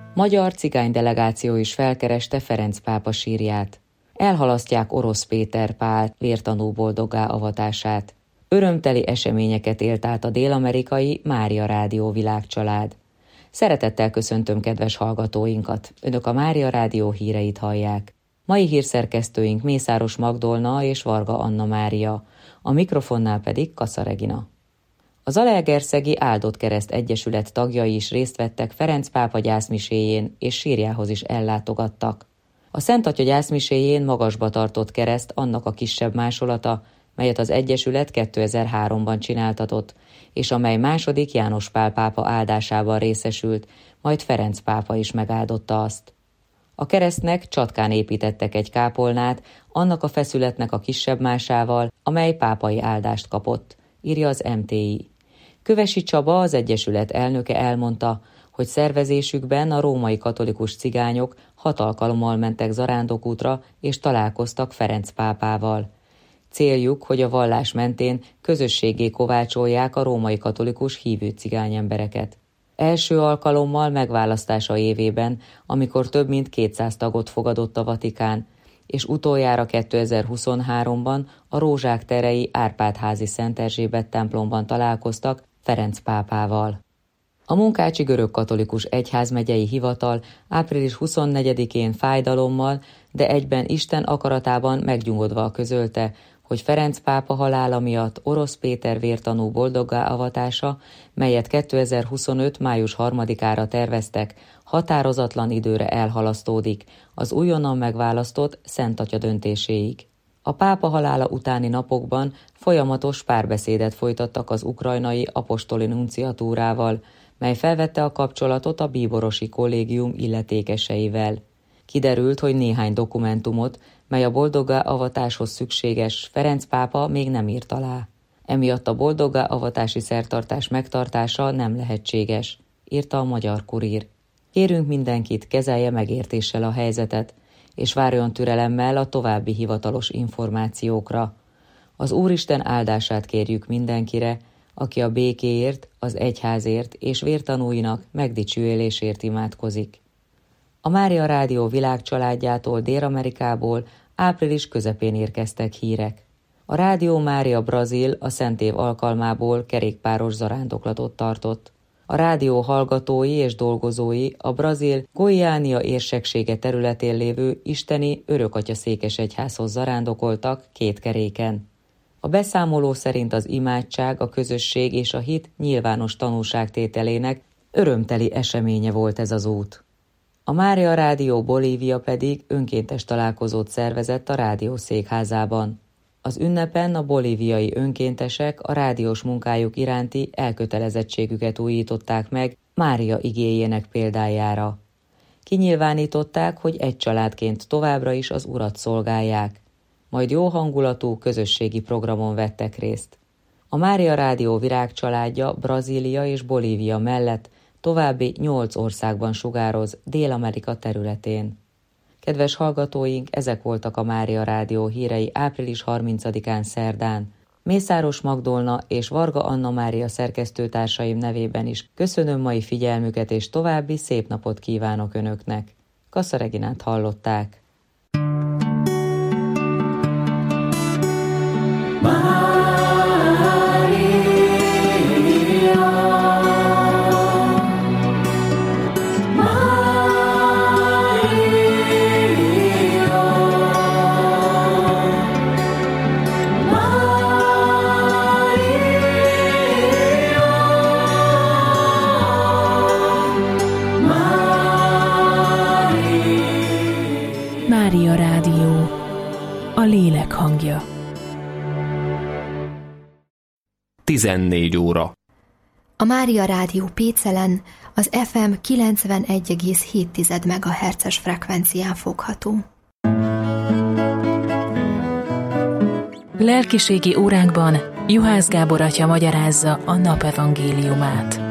Magyar cigány delegáció is felkereste Ferenc pápa sírját. Elhalasztják Orosz Péter Pál vértanú boldoggá avatását. Örömteli eseményeket élt át a dél-amerikai Mária Rádió világcsalád. Szeretettel köszöntöm kedves hallgatóinkat. Önök a Mária Rádió híreit hallják. Mai hírszerkesztőink Mészáros Magdolna és Varga Anna Mária, a mikrofonnál pedig Kassa Regina. A Zalaegerszegi Áldott Kereszt Egyesület tagjai is részt vettek Ferenc pápa gyászmiséjén, és sírjához is ellátogattak. A Szent Atya gyászmiséjén magasba tartott kereszt annak a kisebb másolata, melyet az Egyesület 2003-ban csináltatott, és amely második János Pál pápa áldásában részesült, majd Ferenc pápa is megáldotta azt. A keresztnek Csatkán építettek egy kápolnát, annak a feszületnek a kisebb másával, amely pápai áldást kapott, írja az MTI. Kövesi Csaba, az Egyesület elnöke elmondta, hogy szervezésükben a római katolikus cigányok 6 alkalommal mentek zarándokútra és találkoztak Ferenc pápával. Céljuk, hogy a vallás mentén közösséggé kovácsolják a római katolikus hívő cigány embereket. Első alkalommal megválasztása évében, amikor több mint 200 tagot fogadott a Vatikán, és utoljára 2023-ban a Rózsák terei Árpád-házi Szent Erzsébet templomban találkoztak Ferenc pápával. A Munkácsi Görögkatolikus Egyházmegyei Hivatal április 24-én fájdalommal, de egyben Isten akaratában megnyugodva közölte, hogy Ferenc pápa halála miatt Orosz Péter vértanú boldoggá avatása, melyet 2025. május 3-ára terveztek, határozatlan időre elhalasztódik az újonnan megválasztott Szent Atya döntéséig. A pápa halála utáni napokban folyamatos párbeszédet folytattak az ukrajnai apostoli nunciatúrával, mely felvette a kapcsolatot a bíborosi kollégium illetékeseivel. Kiderült, hogy néhány dokumentumot, mely a boldoggá avatáshoz szükséges, Ferenc pápa még nem írt alá. Emiatt a boldoggá avatási szertartás megtartása nem lehetséges, írta a Magyar Kurír. Kérünk mindenkit, kezelje megértéssel a helyzetet, és várjon türelemmel a további hivatalos információkra. Az Úristen áldását kérjük mindenkire, aki a békéért, az egyházért és vértanúinak megdicsőülésért imádkozik. A Mária Rádió világcsaládjától Dél-Amerikából április közepén érkeztek hírek. A Rádió Mária Brazil a Szentév alkalmából kerékpáros zarándoklatot tartott. A rádió hallgatói és dolgozói a brazil Goiânia érseksége területén lévő isteni Örökatya székesegyházhoz zarándokoltak 2 keréken. A beszámoló szerint az imádság, a közösség és a hit nyilvános tanúságtételének örömteli eseménye volt ez az út. A Mária Rádió Bolívia pedig önkéntes találkozót szervezett a rádió székházában. Az ünnepen a bolíviai önkéntesek a rádiós munkájuk iránti elkötelezettségüket újították meg Mária igéjének példájára. Kinyilvánították, hogy egy családként továbbra is az Urat szolgálják, majd jó hangulatú közösségi programon vettek részt. A Mária Rádió virágcsaládja Brazília és Bolívia mellett további 8 országban sugároz Dél-Amerika területén. Kedves hallgatóink, ezek voltak a Mária Rádió hírei április 30-án szerdán. Mészáros Magdolna és Varga Anna Mária szerkesztőtársaim nevében is köszönöm mai figyelmüket, és további szép napot kívánok Önöknek. Kassa Reginát hallották. Mária Rádió, a lélek hangja. 14 óra. A Mária Rádió Pécelen az FM 91,7 MHz-es frekvencián fogható. Lelkiségi óránkban Juhász Gábor atya magyarázza a napevangéliumát.